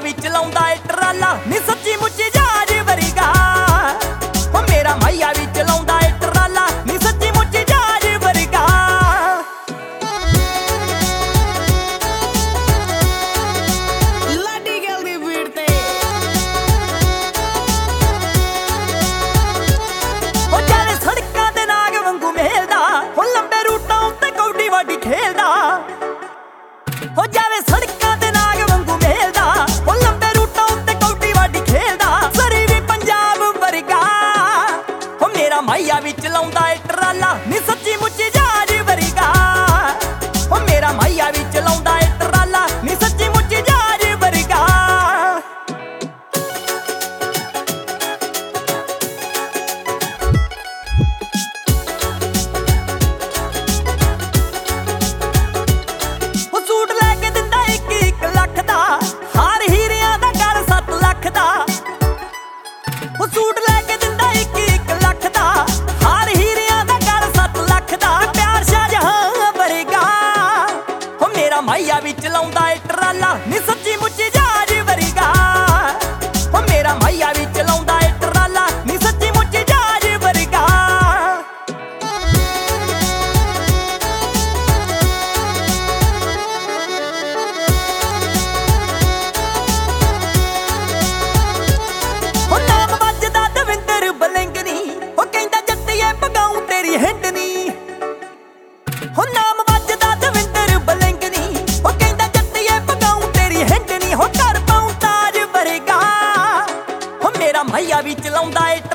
ਵੀ ਚਲਾਉਂਦਾ ਏ ਟਰਾਲਾ ਨੀ ਸੱਚੀ ਮੁੱਚੀ ਜਹਾਜ਼ ਵਰਗਾ ਓ ਮੇਰਾ ਮਾਈਆ ਵੀ ਚਲਾਉਂਦਾ ਏ ਟਰਾਲਾ ਨੀ ਸੱਚੀ ਮੁੱਚੀ ਜਹਾਜ਼ ਵਰਗਾ ਲਾਡੀ ਗੱਲ ਦੀ ਭੀੜ ਤੇ ਓ ਜਾਵੇ ਸੜਕਾਂ ਤੇ ਨਾਗ ਵਾਂਗੂ ਮੇਲਦਾ ਓ ਲੰਬੇ ਰੂਟਾਂ ਉੱਤੇ ਕੌਡੀ ਵਾਡੀ ਖੇਲਦਾ ਹੋ ਜਾਵੇ ਸੜਕਾਂ ਤੇ ਨਾਗ ਵਾਂਗੂ ਮੇਲਦਾ ਉਹ ਲੰਬੇ ਰੂਟਾਂ ਉੱਤੇ ਕੌਡੀ ਵਾਡੀ ਖੇਲਦਾ ਸਰੀ ਵੀ ਪੰਜਾਬ ਵਰਗਾ ਹੋ ਮੇਰਾ ਮਾਈਆ ਵੀ ਚਲਾਉਂਦਾ ਏ ਟਰਾਲਾ ਨੀ ਸੱਚੀ ਮੁੱਚੀ ਜਹਾਜ਼ ਵਰਗਾ ਹੋ ਮੇਰਾ ਮਾਈਆ ਵੀ ਚਲਾਉਂਦਾ ਏ ਟਰਾਲਾ ਨੀ ਸੱਚੀ ਮੁੱਚੀ ਜਹਾਜ਼ ਵਰਗਾ ਉਹ ਸੂਟ ਲੈ ਕੇ ਦਿੰਦਾ 1 ਲੱਖ ਦਾ ਹਾਰ ਹੀਰਿਆਂ ਦਾ ਗਲ 7 ਲੱਖ ਦਾ ਪਿਆਰ ਸ਼ਾਹਜਹਾਂ ਵਰਗਾ ਹੋ ਮੇਰਾ ਮਾਈਆ ਵੀ ਚਲਾਉਂਦਾ ਏ ਟਰਾਲਾ ਨੀ ਸੱਚੀ ਮੁੱਚੀ ਜਹਾਜ਼ ਵਰਗਾ ਹੋ ਮੇਰਾ ਮਾਈਆ ਵੀ ਚਲਾਉਂਦਾ ਏ ਟਰਾਲਾ ਨੀ ਸੱਚੀ ਮੁੱਚੀ ਜਹਾਜ਼ ਵਰਗਾ ਹੋ ਨਾਮ ਵੱਜਦਾ ਦਵਿੰਦਰ ਬਲਿੰਗਨੀ ਉਹ ਕਹਿੰਦਾ ਜੱਟੀਏ ਪਗਾਉਂ ਤੇਰੀ ਹਿੰਡਨੀ ਹੋ ਘਰ ਪਾਉਂ ਤਾਜ ਵਰਗਾ ਹੋ ਮੇਰਾ ਮਾਈਆ ਵੀ ਚਲਾਉਂਦਾ ਏ